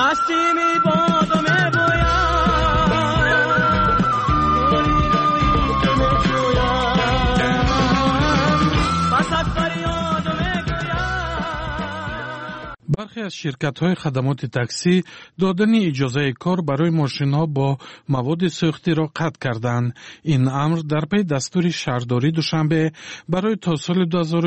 برخی از شرکت‌های خدمات تاکسی دادن اجازه کار برای ماشین‌ها با مواد سوختی را قطع کردند. این امر در پی دستور شهرداری دوشنبه برای تا سال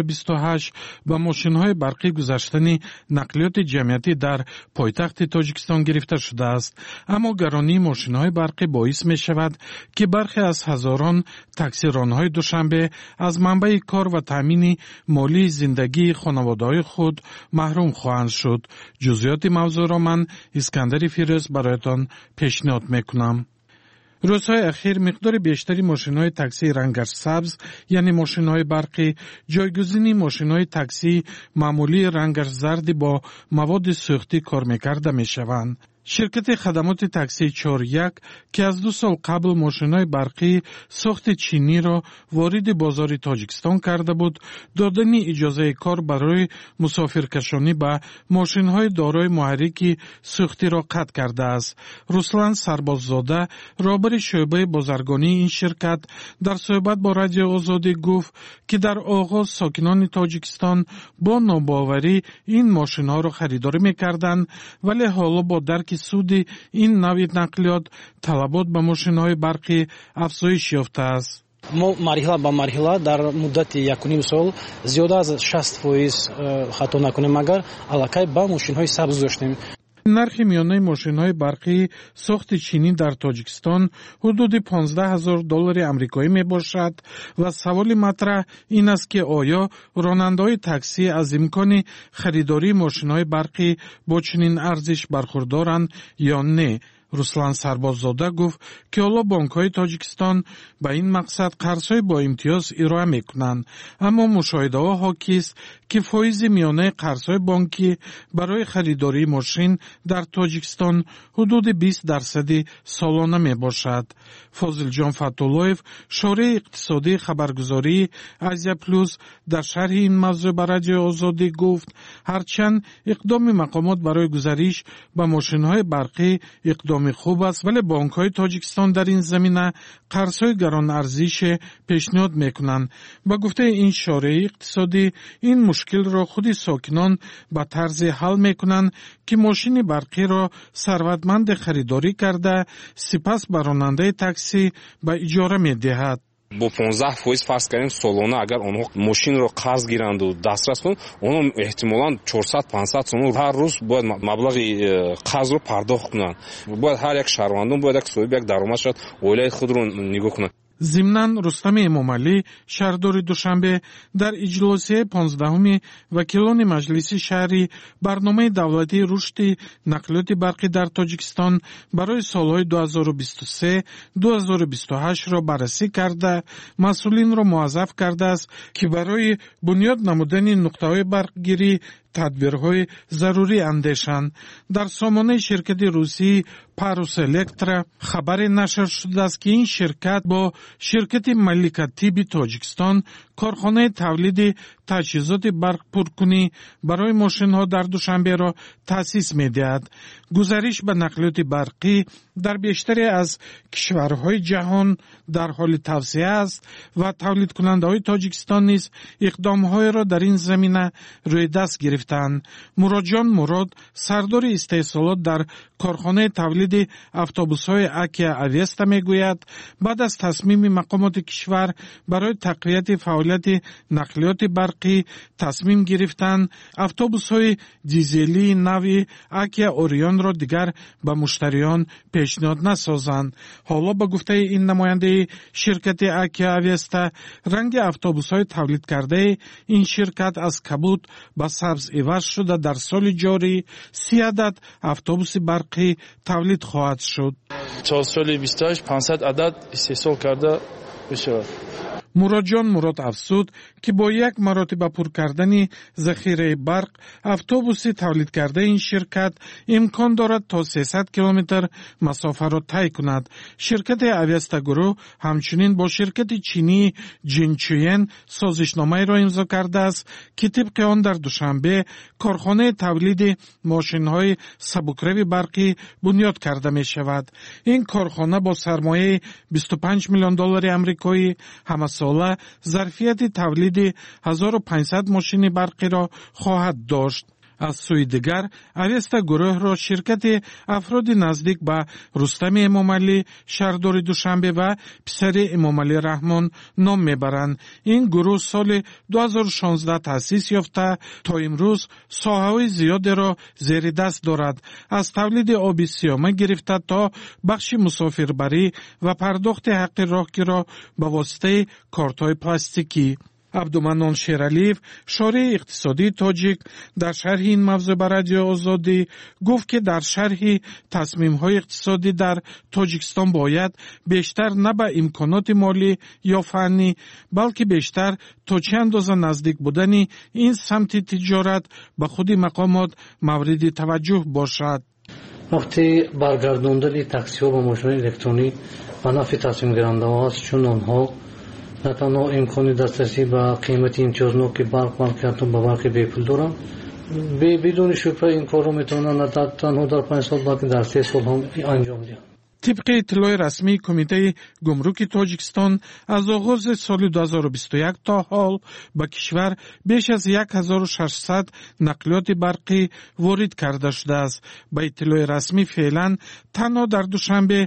2028 با ماشین‌های برقی گذاشتن نقلیات جمعیتی در پایتخت تاجیکستان گرفته شده است. اما گرانی ماشین‌های برقی باعث می‌شود که برخی از هزاران تاکسیران‌های دوشنبه از منبع کار و تامین مالی زندگی خانواده‌های خود محروم خواهند شد. جزئیات موضوع را من اسکندر فیروز برایتان پیشنهاد میکنم. روزهای اخیر مقدار بیشتری ماشین‌های تاکسی رنگش سبز یعنی ماشین‌های برقی جایگزین ماشین‌های تاکسی معمولی رنگش زرد با مواد سوختی کار می‌کرده می‌شوند. شرکت خدمات تاکسی 41 که از 2 سال قبل ماشین‌های برقی ساخت چینی را وارد بازار تاجیکستان کرده بود، دادن اجازه کار برای مسافرکشانی به ماشین‌های دارای محرک سوختی را قطع کرده است. رسلان سرباززاده رهبر شعبه بازرگانی این شرکت در صحبت با رادیو آزادی گفت که در آغاز ساکنان تاجیکستان با ناباوری این ماشین‌ها را خریداری می‌کردند، ولی حالا با درک سود این نوع نقلیات طلبات به ماشین‌های برقی افزایش یافته است. ما مرحله به مرحله در مدت 1.5 سال زیاده از 60% خطا نکنیم مگر علاقه به ماشین‌های سبز داشتیم. نرخ میانه ماشین‌های برقی ساخت چینی در تاجیکستان حدود $15,000 آمریکایی میباشد و سوال مطرح این است که آیا راننده‌های تاکسی از امکان خریداری ماشین‌های برقی با چنین ارزش برخوردارند یا نه؟ رسلان سرباززاده گفت که حالا بانک‌های تاجیکستان به این مقصد قرض‌های با امتیاز ارائه می‌کنند، اما مشاهده‌ها حاکی است که فایز میانه قرض‌های بانکی برای خریداری ماشین در تاجیکستان حدود 20% سالانه میباشد. فاضل جان فتولویف شورای اقتصادی خبرگزاری آزیا پلوس در شرح این موضوع به رادیو آزادی گفت هرچند اقدام مقامات برای گذریش به ماشین‌های برقی اقدام خوب است، ولی بانک‌های تاجیکستان در این زمینه قرض‌های گران ارزش پیشنهاد می‌کنند. با گفته این شورای اقتصادی این مشکل را خود ساکنان به طرز حل می‌کنند که ماشین برقی را ثروتمند خریداری کرده سپس به راننده تاکسی به اجاره می‌دهد. با 15% فرض کردیم سالانه اگر آنها ماشین رو قرض گیرند و دسترس کنند، آنها احتمالاً 400-500 سوم هر روز باید مبلغ قرض رو پرداخت کنند. باید هر یک شهروندان باید یک صاحب یک درآمد شد اولیه خود رو نگاه کنند. ضمناً رستم امامعلی شهردار دوشنبه در اجلاس 15 وکیلان مجلس شهری برنامه دولتی رشد نقلیات برقی در تاجیکستان برای سالهای 2023-2028 را بررسی کرده مسئولین را موظف کرده است که برای بنیاد نمودن نقطه‌های برقگیری تدبیرهای ضروری اندیشند. در سامانه شرکت روسی پاروس الکترا خبر نشر شده است که این شرکت با شرکت ملک‌الطب تاجیکستان کارخانه تولید تجهیزات برق پرکنی برای ماشین‌ها در دوشنبه را تأسیس می‌دهد. گزارش به نقلیات برقی در بیشتری از کشورهای جهان در حال توسعه است و تولید کننده‌های تاجیکستان نیز اقدام‌های را در این زمینه روی دست گرفتند. مراد جان مراد سردار استحصالات در کارخانه تولید اتوبوس‌های اکیا اویستا میگوید بعد از تصمیم مقامات کشور برای تقویت فعالیت نقلیات برقی تصمیم گرفتند اتوبوس‌های دیزلی نوع اکیا اوریون را دیگر به مشتریان پیشنهاد نسازند. حالا با گفته این نماینده شرکت اکیا اویستا رنگ اتوبوس‌های تولید کرده این شرکت از کبود به سبز عوض شده در سال جاری 30 عدد اتوبوس برقی تولید خواهد شد. تا سال 28 500 عدد استحصال کرده بشود. муроҷон мурод афзуд ки бо як маротиба пур кардани захираи барқ автобуси тавлидкардаи ин ширкат имкон дорад то 300 километр масофаро тай кунад. ширкати авиаста гурӯҳ ҳамчунин бо ширкати чинии ҷинчуен созишномаеро имзо кардааст ки тибқи он дар душанбе корхонаи тавлиди мошинҳои сабукрави барқӣ бунёд карда мешавад. ин корхона бо сармояи $25 миллион амрикоӣ ҳамасола зарфияти тавлиди 1500 мошини барқиро хоҳад дошт. аз сӯи дигар авеста гурӯҳро ширкати афроди наздик ба рустами эмомалӣ шаҳрдори душанбе ва писари эмомалӣ раҳмон ном мебаранд. ин гурӯҳ соли 2016 таъсис ёфта то имрӯз соҳаҳои зиёдеро зери даст дорад, аз тавлиди оби сиёма гирифта то бахши мусофирбарӣ ва пардохти ҳаққи роҳгиро ба воситаи кортҳои пластикӣ. абдуманон шералиев, шории иқтисодии тоҷик, дар шарҳи ин мавзӯъ ба радиои Озодӣ гуфт ки дар шарҳи тасмимҳои иқтисодӣ дар Тоҷикистон бояд бештар на ба имконоти молӣ ё фаннӣ, балки бештар то чӣ андоза наздик будани ин самти тиҷорат ба худи мақомот мавриди таваҷҷӯҳ бошад. вақте баргардондани таксиҳо ба мошинҳои электронӣ ба нафъи тасмимгирандаҳо аст, чун онҳо на танҳо имкони дастрасӣ ба қимати имтиёзноки барқ, балки ҳатто ба барқи бепул доранд. бидуни шубҳа ин корро метавонанд на танҳо дар 5 сол, балки дар 3 сол ҳам анҷом диҳанд. طبق اطلاع رسمی کمیته گمرک تاجیکستان از آغاز سال 2021 تا حال به کشور بیش از 1600 نقلیات برقی وارد کرده شده است. به اطلاع رسمی فعلا تنها در دوشنبه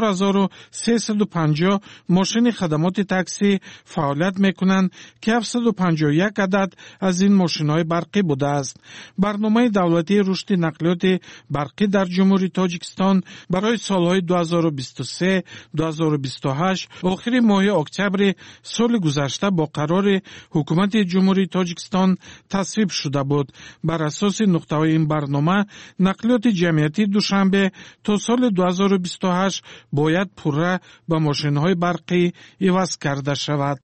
4350 ماشین خدمات تاکسی فعالیت میکنند که 751 عدد از این ماشین‌های برقی بوده است. برنامه دولتی رشد نقلیات برقی در جمهوری تاجیکستان برای سالهای 2023 2028 آخر ماه اکتبر سال گذشته با قرار حکومت جمهوری تاجیکستان تصویب شده بود. بر اساس نقطه‌های این برنامه نقلیات جمعیتی دوشنبه تا سال 2028 باید پوره به ماشین‌های برقی عوض کرده شود.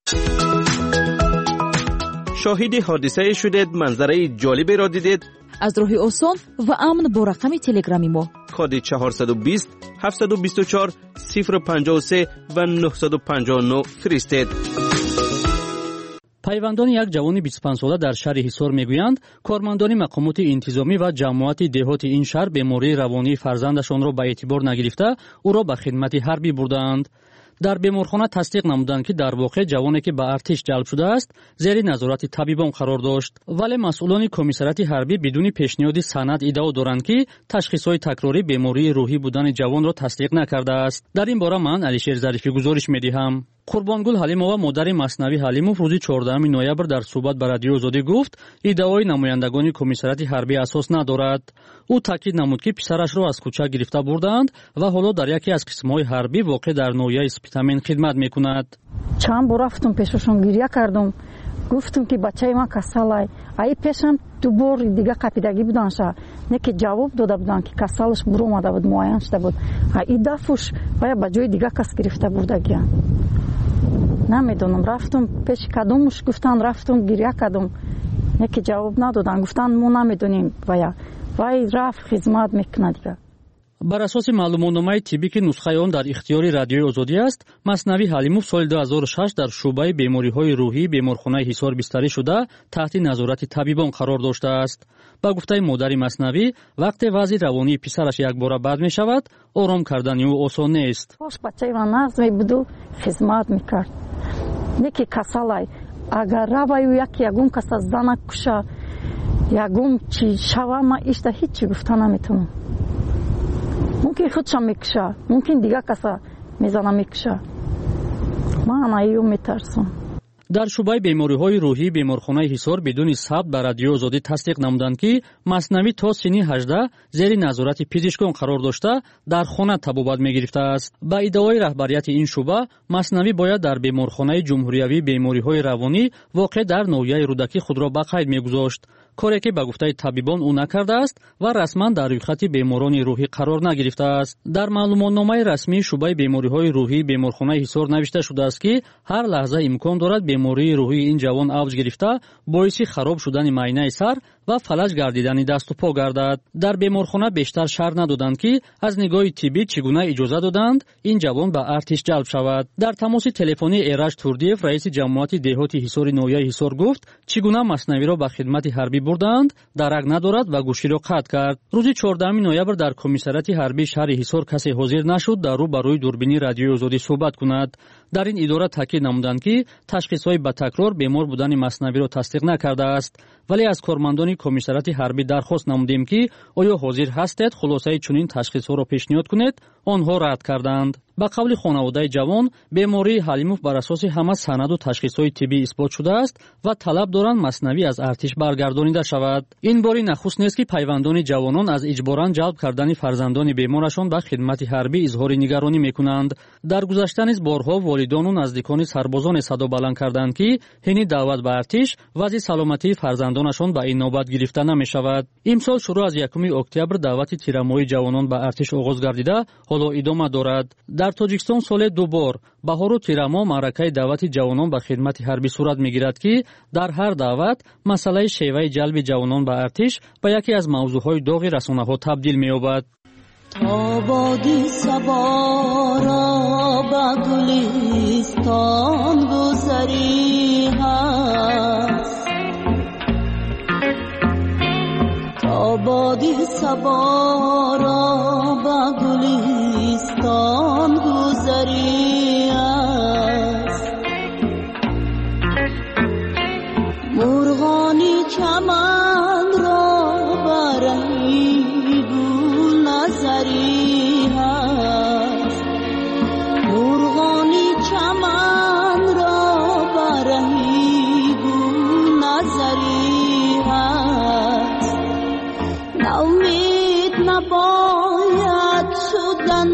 شاهد حادثه شدید، منظره جالبی را دیدید؟ از راه آسان و امن با رقم تلگرامی ما کد 420 724 053 و 959 فرستید. пайвандони як ҷавони 25 сола дар шаҳри ҳисор мегӯянд, кормандони мақомоти интизомӣ ва ҷамоати деҳоти ин шаҳр бемории равонии фарзандашонро ба эътибор нагирифта, ӯро ба хидмати ҳарбӣ бурдаанд. дар беморхона тасдиқ намуданд ки дар воқеъ ҷавоне ки ба артиш ҷалб шудааст, зери назорати табибон қарор дошт. вале масъулони комиссарияти ҳарбӣ бидуни пешниҳоди санад иддао доранд ки ташхисҳои такрории бемории рӯҳӣ будани ҷавонро тасдиқ накардааст. дар ин бора ман Алишер Зарифӣ гузориш медиҳам. Қурбонгул Ҳалимова модари Маснави Ҳалимов рӯзи 14 ноябр дар суҳбат ба радиои Озодӣ гуфт, иддаои намояндагони комиссарияти ҳарбӣ асос надорад. ӯ таъкид намуд ки писарашро аз кӯча гирифта бурдаанд ва ҳоло дар яке аз қисмҳои ҳарбӣ воқеъ дар ноҳияи Спитамен хидмат мекунад. чанд бор рафтум пешашон гирья кардум, гуфтум ки бачаи ман касалай. аи пешам ду бори дига қапидагӣ буданша, не ки ҷавоб дода буданд ки касалаш буромада буд, муайян шуда буд. аи дафуш бая ба ҷои дига кас гирифта бурдагиян. намедонам, рафтум пеши кадомуш, гуфтанд рафтум гирья кардум, не ки ҷавоб надоданд, гуфтанд мо намедонем. вай рафт хизмат мекунад дига. бар асоси маълумотномаи тиббӣ ки нусхаи он дар ихтиёри радиои Озодӣ аст, Маснави Ҳалимов соли 2006 дар шуъбаи бемориҳои рӯҳӣ беморхонаи Ҳисор бистарӣ шуда таҳти назорати табибон қарор доштааст. ба гуфтаи модари Маснави, вақте вазъи равонии писараш якбора бад мешавад, ором кардани ӯ осон нест. хош бачаи ман назм мебуду, хизмат мекард, не ки касалай. агар раваю ягон каса зана куша, ягон чи шава, ман ишта ҳичи гуфта наметавонам. мумкин худшам мекуша, мумкин дига каса мезана мекуша. ман аиё метарсам. дар шуъбаи бемориҳои рӯҳӣ беморхонаи Ҳисор бидуни сабт ба радиои Озодӣ тасдиқ намуданд ки Маснави то синни 18 зери назорати пизишкон қарор дошта дар хона табобат мегирифтааст. ба иддаои раҳбарияти ин шуъба, Маснави бояд дар беморхонаи ҷумҳуриявии бемориҳои равонӣ воқеъ дар ноҳияи рӯдакӣ худро ба қайд мегузошт. коре ки ба гуфтаи табибон ӯ накардааст ва расман дар рӯйхати беморони рӯҳӣ қарор нагирифтааст. Дар маълумотномаи расмии шуъбаи бемориҳои рӯҳии беморхонаи Ҳисор навишта шудааст ки ҳар лаҳза имкон дорад бемории рӯҳии ин ҷавон авҷ гирифта боиси хароб шудани майнаи сар ва фалаҷ гардидани дасту по гардад. Дар беморхона бештар шарҳ надоданд ки аз нигоҳи тиббӣ чӣ гуна иҷоза доданд ин ҷавон ба артиш ҷалб шавад. Дар тамоси телефонӣ Эраҷ Турдиев, раиси ҷамоати деҳоти ҳисори ноҳияи Ҳисор гуфт, чӣ гуна маснавиро ба хидмати ҳарбӣ бурданд, дарак надорад ва гӯширо қатъ кард. рӯзи 14 ноябр дар комиссарияти ҳарбии шаҳри Ҳисор касе ҳозир нашуд дар рӯ ба рӯи дурбини радиои Озодӣ суҳбат кунад. дар ин идора таъкид намуданд ки ташхисҳои ба такрор бемор будани маснавиро тасдиқ накардааст, вале аз кормандони комиссарияти ҳарбӣ дархост намудем ки оё ҳозир ҳастед хулосаи чунин ташхисҳоро пешниҳод кунед. онҳо рад карданд. ба қавли хонаводаи ҷавон, бемории Ҳалимов бар асоси ҳама санаду ташхисҳои тиббӣ исбот шудааст ва талаб доранд маснавӣ аз артиш баргардонида шавад. ин бори нахуст нест ки пайвандони ҷавонон аз иҷборан ҷалб кардани фарзандони беморашон ба хидмати ҳарбӣ изҳори нигаронӣ мекунанд. дар гузашта низ борҳо волидону наздикони сарбозоне садо баланд карданд ки ҳини даъват ба артиш вазъи саломатии фарзандонашон ба ин нобат гирифта намешавад. имсол шурӯъ аз 1 октябр даъвати тирамоҳии ҷавонон ба артиш оғоз гардида ҳоло идома дорад. дар тоҷикистон соле 2 бор баҳору тирамо маъракаи даъвати ҷавонон ба хидмати ҳарбӣ сурат мегирад ки дар ҳар даъват масъалаи шеваи ҷалби ҷавонон ба артиш ба яке аз мавзӯъҳои доғи расонаҳо табдил меёбад. آبادی سوارا با گلستان گذری هست آبادی سوارا با گلستان گذری هست مرغانی چمن را برهی هست مرغانی چمن را برهی گل نظری هست ناامید نباید شدن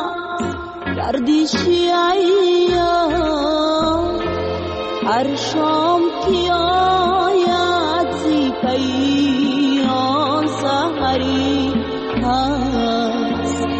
گردشی ایام هر شام که آید زی پیام سحری هست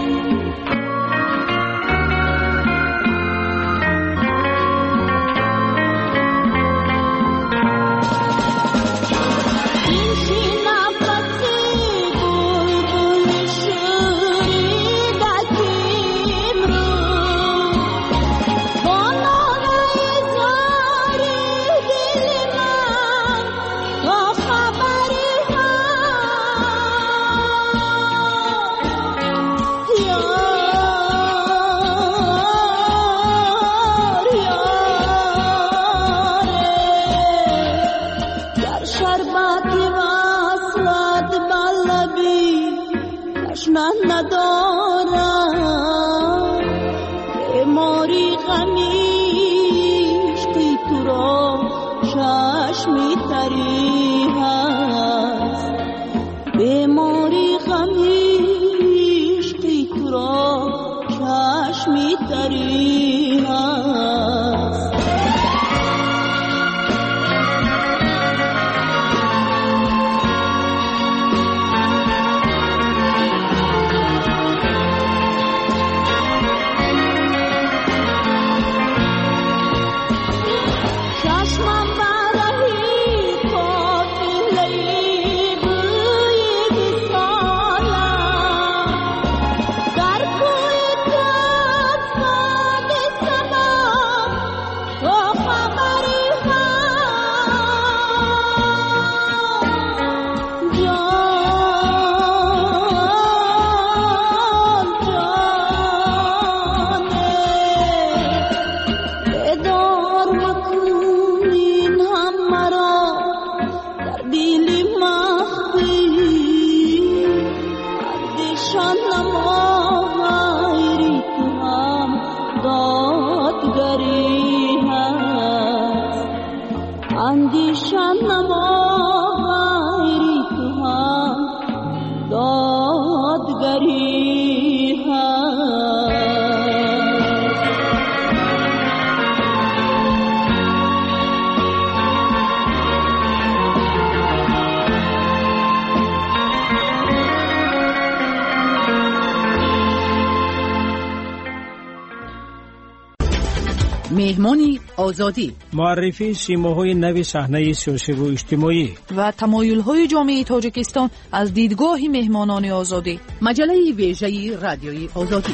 مهمانی آزادی، معرفی سیماهای نو صحنه سیاسی و اجتماعی و تمایل‌های جامعه تاجیکستان از دیدگاه مهمانان آزادی. مجله ویژه رادیوی آزادی.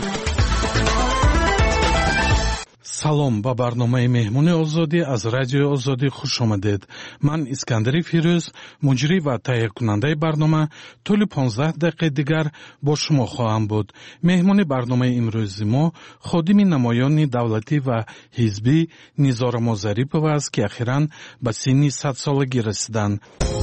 салом ба барномаи меҳмони озодӣ аз радиои озодӣ хуш омадед. ман искандари фирӯз, муҷрӣ ва таҳиякунандаи барнома тӯли 15 дақиқаи дигар бо шумо хоҳам буд. меҳмони барномаи имрӯзи мо ходими намоёни давлатӣ ва ҳизбӣ Низорамо Зарипова аст, ки ахиран ба синни 100-солагӣ расиданд.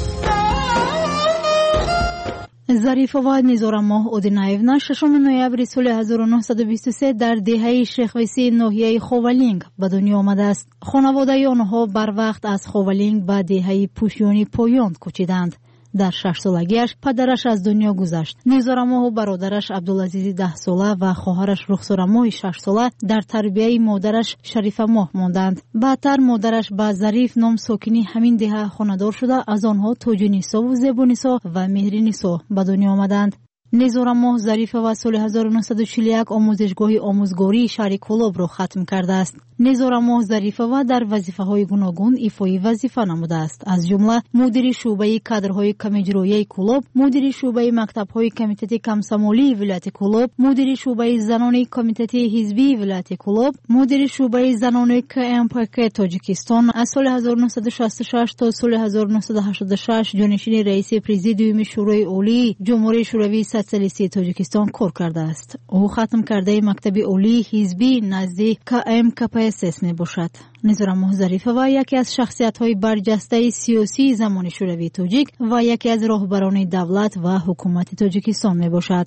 Зарифова Низорамо Одинаевна 6 ноябри соли 1923 дар деҳаи Шехвисии ноҳияи Ховалинг ба дунё омадааст. хонаводаи онҳо барвақт аз Ховалинг ба деҳаи Пушёни Поён кӯчиданд. дар 6-солагиаш падараш аз дунё гузашт. Низорамо бародараш Абдулазизи 10 сола ва хоҳараш Рухсорамои 6 сола дар тарбияи модараш Шарифамоҳ монданд. баъдтар модараш ба Зариф ном сокини ҳамин деҳа хонадор шуда, аз онҳо Тоҷинисову Зебунисо ва Меҳринисо ба дунё омаданд. Низорамо Зарифова соли 1941 омӯзишгоҳи омӯзгории шаҳри Кӯлобро хатм кардааст. Низорамо Зарифова дар вазифаҳои гуногун ифои вазифа намудааст. аз ҷумла мудири шуъбаи кадрҳои камиҷроияи Кӯлоб, мудири шуъбаи мактабҳои комитети комсомолии вилояти Кӯлоб, мудири шуъбаи занони комитети ҳизбии вилояти Кӯлоб, мудири шуъбаи занони КМПК Тоҷикистон. аз соли 1966 то соли 1986 ҷонишини раиси президиуми шӯрои олии ҷумҳурии шӯравии социалистии Тоҷикистон кор кардааст. ӯ хатм кардаи мактаби олии ҳизбӣ назди КМКПСС мебошад. Низорамо Зарифова яке аз шахсиятҳои барҷастаи сиёсии замони шӯравии тоҷик ва яке аз роҳбарони давлат ва ҳукумати Тоҷикистон мебошад.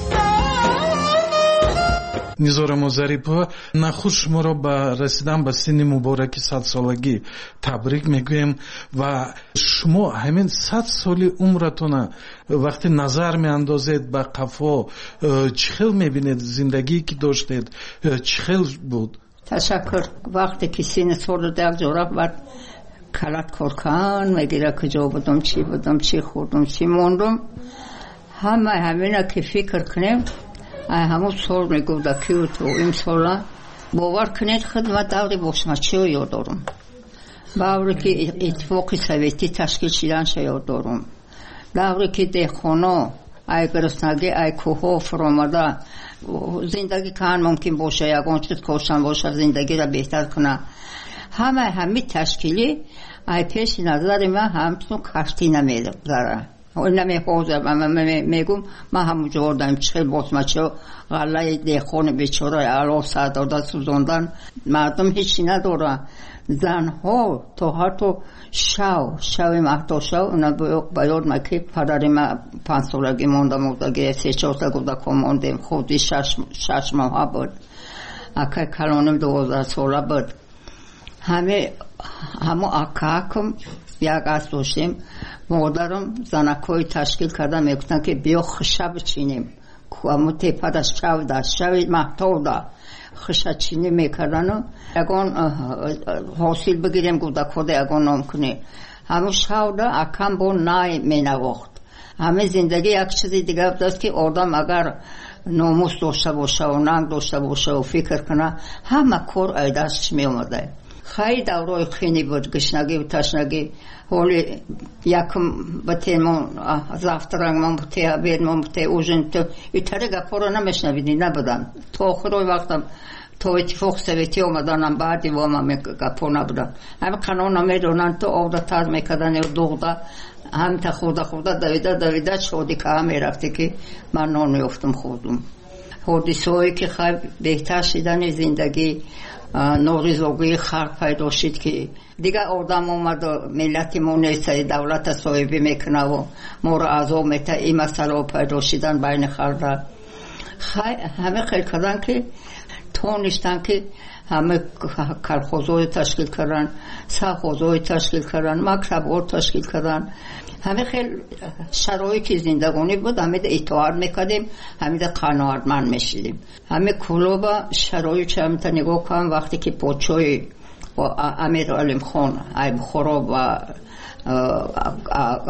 Низорамо Зарипова, нахуд шуморо ба расидан ба синни мубораки 100-солагӣ табрик мегӯем ва шумо ҳамин 100 соли умратона вақте назар меандозед ба қафо, чӣ хел мебинед? зиндагие ки доштед чӣ хел буд? تشکر. وقتی که سین سال در جورا بعد کلات کارکان میگیره کجا بودم چی خوردم چی موندم همینا که فکر کنیم همون سال میگوده که تو این سالا باور کنید خدمت دوری بوسماچی رو یاد دارم. باوری که اتفاق سویتی تشکیل شدن شو یاد دارم. دوری که دهخانه ای گرسنگی ای کوه فرامده زندگی کن ممکن باشه یکان چیز کوشن باشه زندگی را بهتر کنه. همه تشکیلی ای پیش نظر من همچون کشتی نمیداره. این نمیخوزه میگم من همون جوردم چخیل باسمچه غله دیخون بیچاره علاف سر داده سوزاندن مردم هیچی نداره. زنها تا حتی شوی مهدا شو اونا باید ما که پدری ما 5 سالگی موندم و دیگه 3-4 سالگی موندیم خودی 6 ماه بود اکا کلانم 12 ساله بود همه اکاکم یک از داشتیم مادرم زنکای تشکیل کردم میگفتن که بیا خشه بچینیم همون تیپه دا شوی مهدا دا خشه چینی میکردن و اگان حاصل بگیریم گوده کده اگان نام کنی همون شوده اکم با نای می نواخت. همه زندگی یک چیزی دیگه بودست که آدم اگر ناموس داشته باشه و ننگ داشته باشه و فکر کنه همه کار ایدهش می اومده. خیلی دورای خینی بود گشنگی و تشنگی حالی یکم بطه من زفترنگ من بطه عبید من بطه اوژن تو ایتره گپا رو نمیشنویدی نبودن تا آخرای وقتم تا اتفاق سویتی آمدنم بعدی وام گپا نبودن همه قانون نمیدونن تو آوده تر میکدن و دوغده هم تا خورده دویده شادی که همه رفته که من نان میافتم خودم حادثه‌ای که خیلی بهتر شدن زندگی نوریزوگی خلق پیدا شد که دیگه آدم اومد و ملت ما نیست دولت صاحبی میکنه و ما را عذاب میته این مسئله پیدا شدن بین خلق همه خیلی کردن که تونستن که همه کلخوزهای تشکیل کردن سرخوزهای تشکیل کردن مکتب‌ها تشکیل کردن همه خیلی شرایطی زندگانی بود همه اطاعت میکردیم همه قناعتمند میشدیم همه کلوبا شرایط همه نگاه کنم وقتی که پادشاه و امیر علیم خان ای بخارا و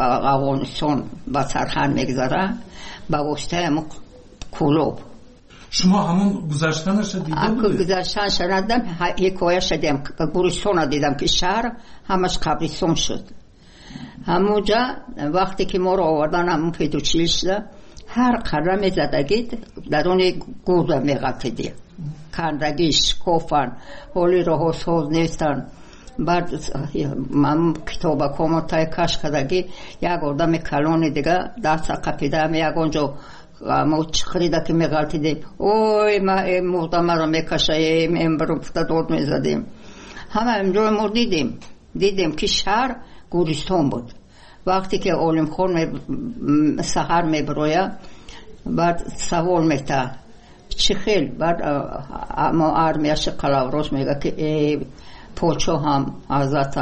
افغانستان با سرخن میگذاره با واسطه همه کلوب شما همون گذشتنش دیده بودید؟ گذشتنش ندیدم، حکایش دیدم. گورستان دیدم که شهر همش قبرستان شد. همونجا وقتی که ما رو آوردن همون پیدوچیلشده، هر قدم زدگید در اون گوزه میغلطیدی، کندگیش کفن حالی رو حسوز نیستن. بعد من کتاب کامو تای کش کردگی یک آدم کلانی دیگه دست قپیده یک اونجا ما خریده که میغلطیدیم، اوی ما مردم رو میکشه، این برو پتا دود میزدیم. همه امجای ما دیدیم که شهر گورستان بود. وقتی که علم خون سحر میبرویه، بعد سوال میته چی خیل، بعد اما ارمیش قلاوروش میگه که پوچو هم حضرت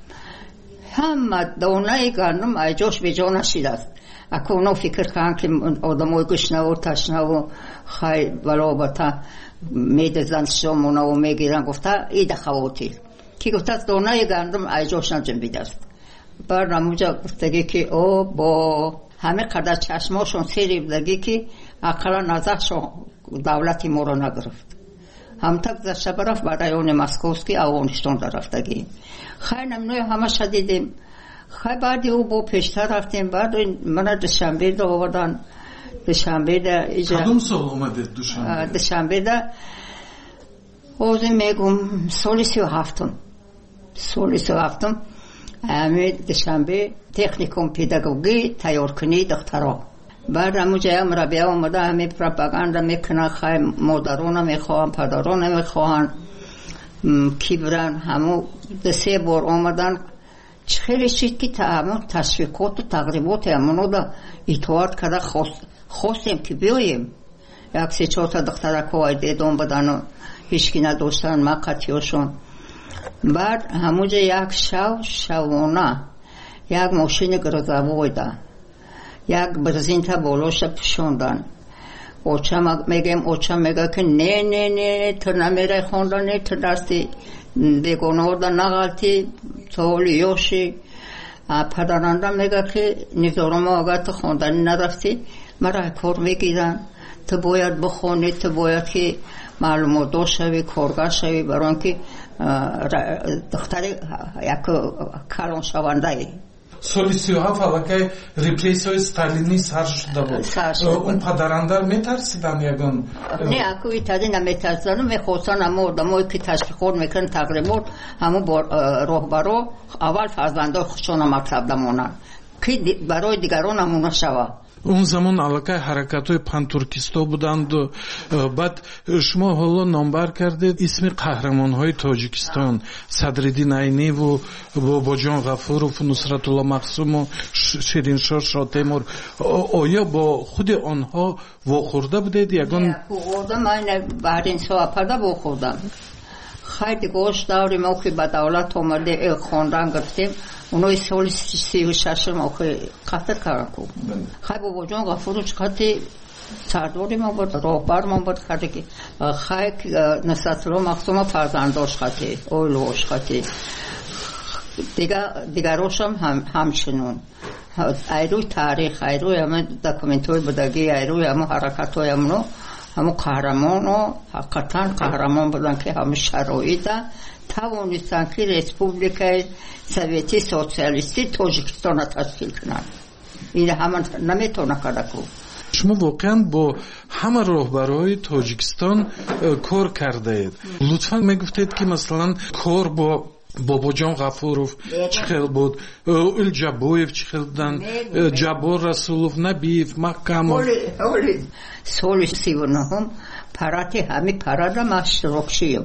همه دونه گندم ایجاش به جا نشید است. اکو اونو فکر کنن که آدمای گشنه و تشنه و خیلی بلابتا میدزن شمونه و میگیرن. گفته ایده خواتی که گفته دونه گندم ایجاش نجم بیده است. بعد نموجا گفتگی که او با همه قدر چشماشون سیری بدگی که اقلا نظرشون دولتی ما رو نگرفت. هم تک زشته برفت برای اون مسکوسکی اوانشتون در رفتگی. خیلی نمنوی همه شدیدیم. خیلی بعدی او با پیشتر رفتیم. بعد من دوشنبه ده آوردن. دوشنبه ده کدوم سال اومده دوشنبه؟ دوشنبه ده اوزی میگم سال 37 سال 37 همه دوشنبه تکنیکوم پداگوژی تیار کنی دخترها. بعد همونجا هم ربیه آمده همه پروپاگاندا میکنن، خیلی مادران میخواهن پدران میخواهن کی برن. همون سه بار آمدن خیلی شید که همون تشویقات و تقریبات همونو دا اطاعت کرده. خواستیم که بیاییم. یک سه چهار تا دخترک های دیدون بدن و هیچکی نداشتن مقطعیشون. بعد همونجا یک شوانه یک ماشین گرزاوی ده، یک برزین تا بالاش پشوندن. اوچم میگه که نه تو نمیره خوندن، نه تو دستی دیگونه دا نغلطی سوالی یوشی. پدرانده میگه که نظارم آگه تو خوندن نرفتی مرا کار میگیرن، تو باید بخونی، تو باید که معلومات دو شوی، کارگاه شوی، برای که دختری یک کلان شونده ای. سال 37 علاقه ریپریسیون استالینی سر شده بود. اون پدرانده میترسیدن یگان؟ نه اکوی تازه نمیترسیدن، میخواستن همه آدمایی که تشویق میکنن تقریبا همه راهبرا اول فرزنده خودشون مطلب دمونن که برای دیگران همونه شوه. اون زمان علاقه حرکت های پانتورکیستا بودند. بعد شما حالا نامبر کردید اسم قهرمان های تاجیکستان، صدرالدین عینی و باباجان غفورов، نصرت الله مقسوم و شیرین شاه شاه تیمور. آیا با خود آنها واخورده بودید یگان؟ نه واخوردم، من بحرین سواپرده واخوردم. خیلی گوش داری ما که به دولت آمده خواندن گرفتیم. اونوی سال 36 ما که قطر کردن. خیلی باباجان غفورش خیلی سرداری ما بود، راهبر ما بود. خیلی نصرت الله مقسوم فرزنداش خیلی اولوش خیلی دیگراش هم همچنون. ایروی تاریخ، ایروی همه دکومنتوی بدگی، ایروی همه حرکت های همه قهرمان و حقیقتا قهرمان بودن که همه شرایط توانستن که ریسپوبلیکای سوویتی سوسیالیستی تاجیکستان را تشکیل کنند. این همه نمیتونه کرده کو. شما واقعا با همه راهبرهای تاجیکستان کار کرده اید. لطفا میگفتید که مثلا کار با باباجان غفورов چخیل بود، الجابویف چخیل بودن، جابور رسولов، نبیف، محکمov. سال 39 پراتی همی پرادا مشترک شیم.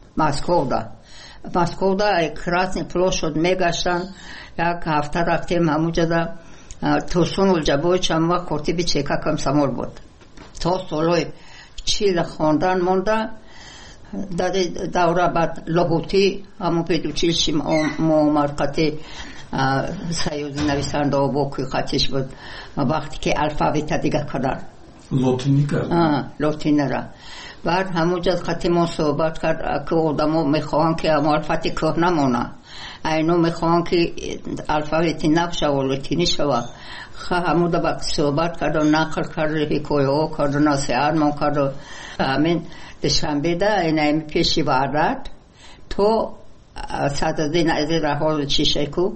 مسکو دا کراسنی پلوشد میگشتن. یک هفته رفتیم همونجا دا توسون الجابوی چند وقت کرتی بی چیکا کم سمول بود. تا سالوی چیل خوندن مونده. در دوره بعد لاهوتی همون پیدوچیلشی مرقتی سیوزی نویسنده و باکوی خطیش بود. وقتی که الفابیت دیگه کردن لاتینی بعد همونجا خطیمون صحبت کرد که آدمو میخوان که معرفتی که نمونه اینو میخوان که الفابتی نبشه و لاتینی شوه همونجا با صحبت کرد و نقل کرد حکایه ها کرد و نصیحت کرد و همین دوشنبه ده این پیشی وارد تو صدازین از راه چیشه کو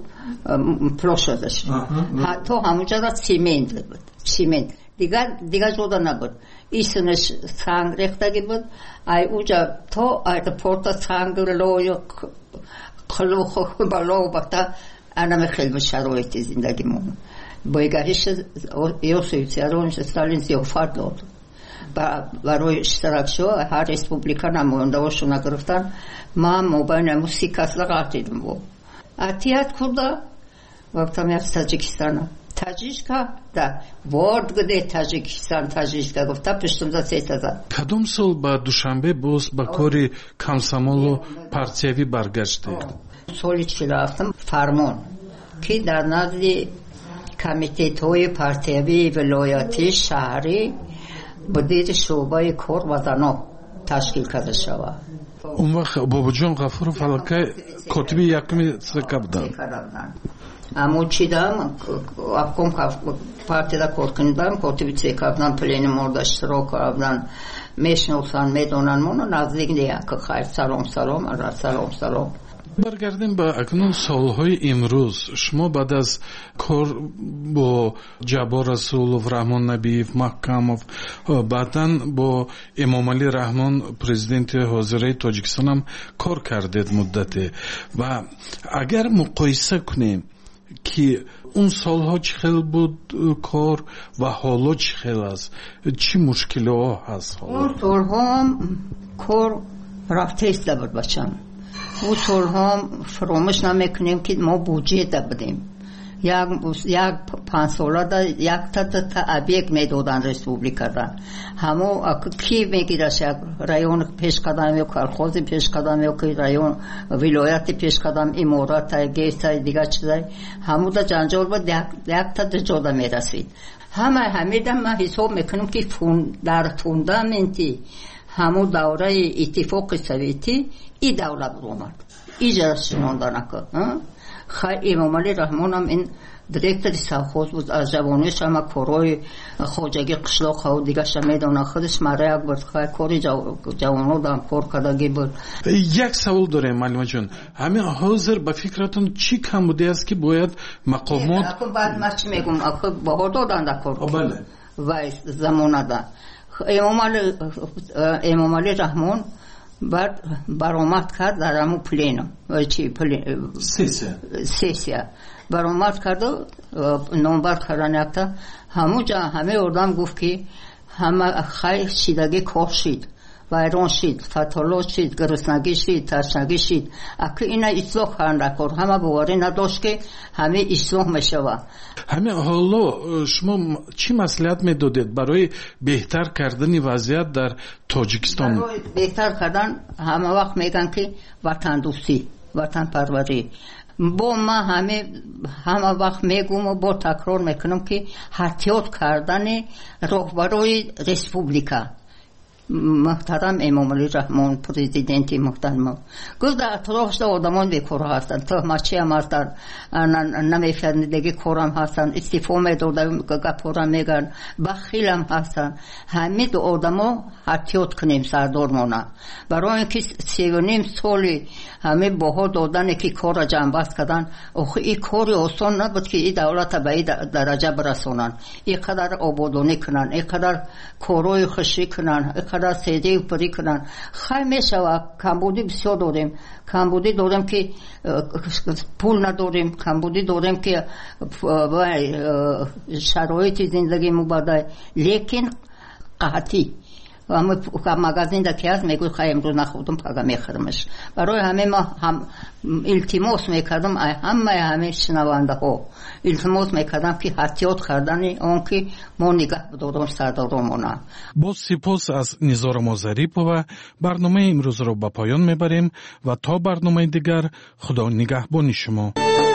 پروشدش تو همونجا را سیمنت دیگه جدا نبود ایسنش سنگ ریختگی بود ای اوجا تو ای پورتا سنگ لو خلو خو بالو بتا انا خیلی شرایطی زندگی مون بایگاریش یوسف سیارونش استالین زیافت داد برای اشتراک شو هر ریسپوبلیکا نماینده هاشون گرفتن من موبایل موسیقی اصلا قاطیدم بود اتیات کرده وقتا میاد تاجیکستان تاجیکا да ворд где таҷикистон таҷикка гуфта пиштумда сетаза кадом сол ба душанбе боз ба кори камсамолу партиявӣ баргаштед соли 47 фармон ки дар назди комитетҳои партиявии вилоятӣ шаҳрӣ будиди шӯъбаи кор ва занон ташкил карда шавад он вақт бобуҷон ғафуров аллакай котиби якуми ЦК буданд аммо чидам обком партияда кор кардам котиби ЦК будам пленумда иштирок кардам мешиносанд медонанд моно наздик неяк хайр салом салом баргардем ба акнун солҳои имрӯз шумо баъд аз кор бо ҷаббор расулов раҳмон набиев маҳкамов баъдан бо эмомалӣ раҳмон президенти ҳозираи тоҷикистон ҳам кор кардед муддате ва агар муқоиса кунем ки اون سالها چی خیلی بود کار و حالا چی خیلی است چی مشکل ها هست اون سالها کار رفته است بود بچم اون سالها فراموش نمیکنیم که ما بودجه دادیم یک 5 ساله دا یک تا ابیک میدادن ریسپوبلیکا دا همو کی میگیرش یک رایون پیش قدم یا کارخوز پیش قدم یا که رایون ولایت پیش قدم امارات گیت دیگه چیزای همو دا جنجال بود یک تا جدا میرسید همه دا ما حساب میکنم که در فوندامنتی همو دوره اتفاق سویتی ای دوله برومد ایجاز شنوندن که امامعلی رحمان هم این دیرکتر ساخوز بود از جوانیش هم کارهای خوجگی قشلاق ها و دیگه میدونه خودش مرایق بود کاری جوانو دام کار کردگی بود یک سوال داریم معلومه جون همین حاضر به فکرتون چی کم بوده است که باید مقامات بعد ما چی میگم با دادن دا کار و زمانه دا امامعلی رحمان بعد برآمد کرد در همون پلینم سیسیا برآمد کرد و نمبر کردن یکتا همه آدم گفت که همه خیلی شیدگی کار شید ویران شید فتالات شید گرسنگی شید تشنگی شید اگه اینا اصلاح کردن کار همه باوری نداشت که همه اصلاح میشود همه حالا شما چی مصلحت میدادید برای بهتر کردن وضعیت در تاجیکستان؟ برای بهتر کردن همه وقت میگن که وطن دوستی وطن پروری با ما همه وقت میگم و با تکرار میکنم که احتیاط کردن رهبرای ریسپوبلیکا محترم امامعلی رحمان پرزیدنتی محترم گفت در اطرافش آدمان بیکار هستند تهمتچی هم هستند نمیفهمیدگی کارم هستند استعفا میدادن گپارم میگن بخیل هم هستند همه آدما احتیاط کنیم سردارمانه برای اینکه 3.5 سالی همه باها دادن که کار جمع بست کردن این کاری آسان نبود که این دولت به این درجه برسونن اینقدر آبادانی کنن اینقدر کارهای خوشی کنن اینقدر سیده و پری کنن خیلی میشود کمبودی بسیار داریم کمبودی داریم که پول نداریم کمبودی داریم که شرایط زندگی مباده لیکن قحطی مغازین در که هست میگوی خیلی امروز نخوردم پاگه میخرمش برای همه ما هم التماس میکردم همه شنونده ها التماس میکردم که احتیاط کردن اون که ما نگاه بدارم سردارمونه با سپاس از نزار مازریپова برنامه امروز رو به پایان میبریم و تا برنامه دیگر خدا نگهبان شما